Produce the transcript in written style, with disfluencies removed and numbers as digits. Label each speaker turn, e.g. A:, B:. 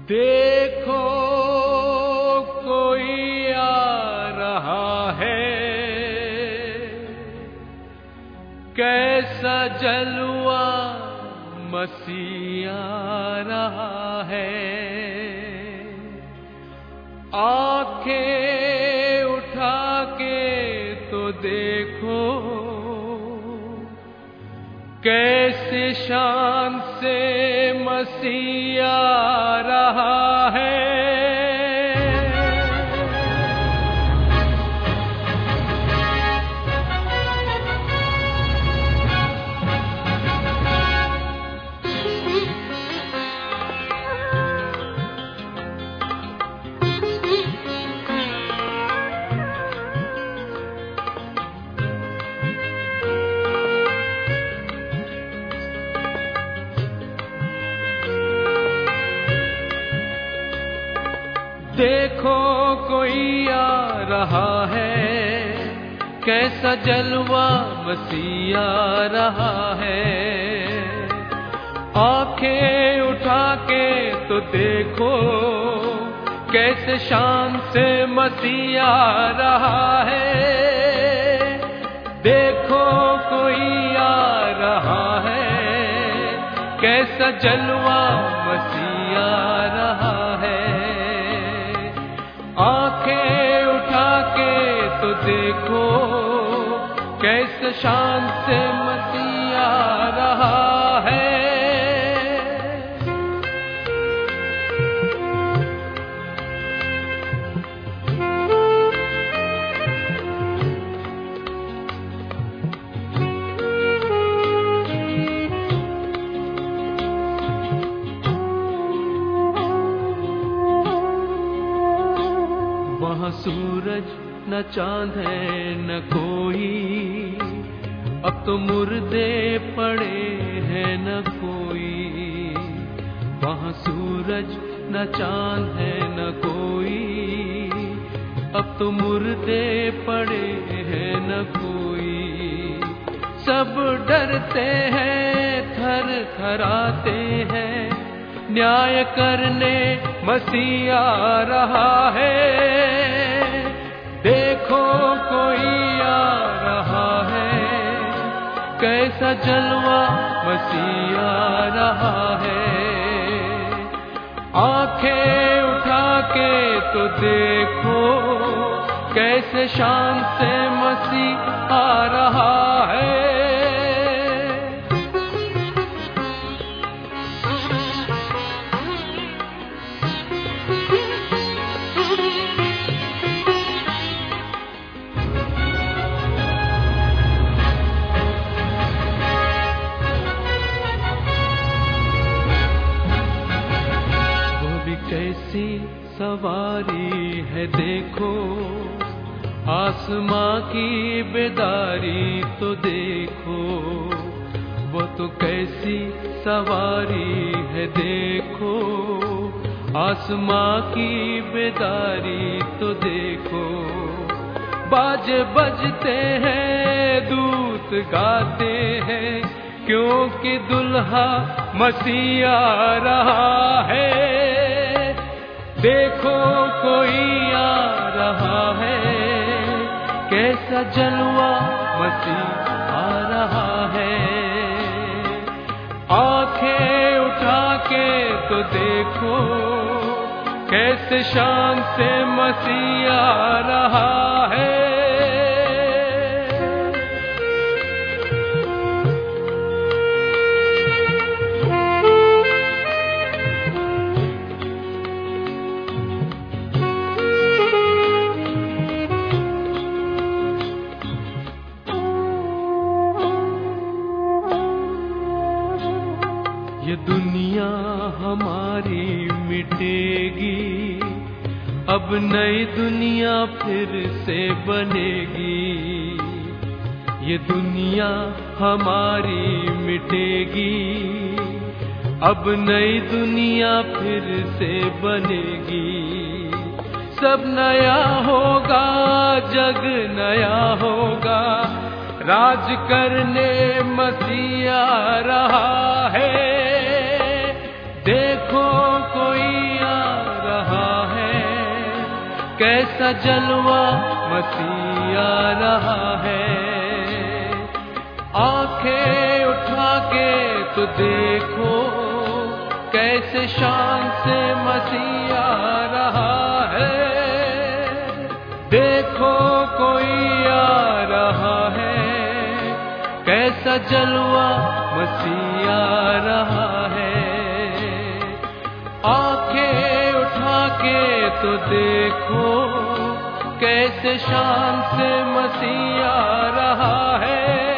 A: देखो कोई आ रहा है, कैसा जलवा मसीह आ रहा है। आंखें उठा के तो देखो, कैसे शान से मसीह आ रहा है। देखो कोई आ रहा है, कैसा जलवा मसीह आ रहा है। आंखें उठा के तो देखो, कैसे शान से मसीह आ रहा है। देखो कोई आ रहा है, कैसा जलवा मसीह आ रहा है। आंखें उठा के तो देखो, कैसे शान से मसीह आ रहा है। वहाँ सूरज न चांद है न कोई, अब तो मुर्दे पड़े हैं न कोई। वहाँ सूरज न चांद है न कोई, अब तो मुर्दे पड़े हैं न कोई। सब डरते हैं, थर थराते हैं, न्याय करने मसीह आ रहा है। देखो कोई आ रहा है, कैसा जलवा मसीह आ रहा है। आंखें उठा के तो देखो, कैसे शान से मसीह आ रहा है। कैसी सवारी है देखो, आसमां की बेदारी तो देखो। वो तो कैसी सवारी है देखो, आसमां की बेदारी तो देखो। बाजे बजते हैं, दूत गाते हैं, क्योंकि दुल्हा मसीह आ रहा है। देखो कोई आ रहा है, कैसा जलवा मसीह आ रहा है। आंखें उठा के तो देखो, कैसे शान से मसीह आ रहा है। ये दुनिया हमारी मिटेगी, अब नई दुनिया फिर से बनेगी। ये दुनिया हमारी मिटेगी, अब नई दुनिया फिर से बनेगी। सब नया होगा, जग नया होगा, राज करने मसीह आ रहा है। देखो कोई आ कैसा जलवा मसीह आ रहा है। आंखें उठा के तो देखो कैसे शान से मसीह आ रहा है। देखो कोई आ रहा है, कैसा जलवा मसीह आ रहा है। आंखें उठा के तो देखो कैसे शान से मसीह आ रहा है।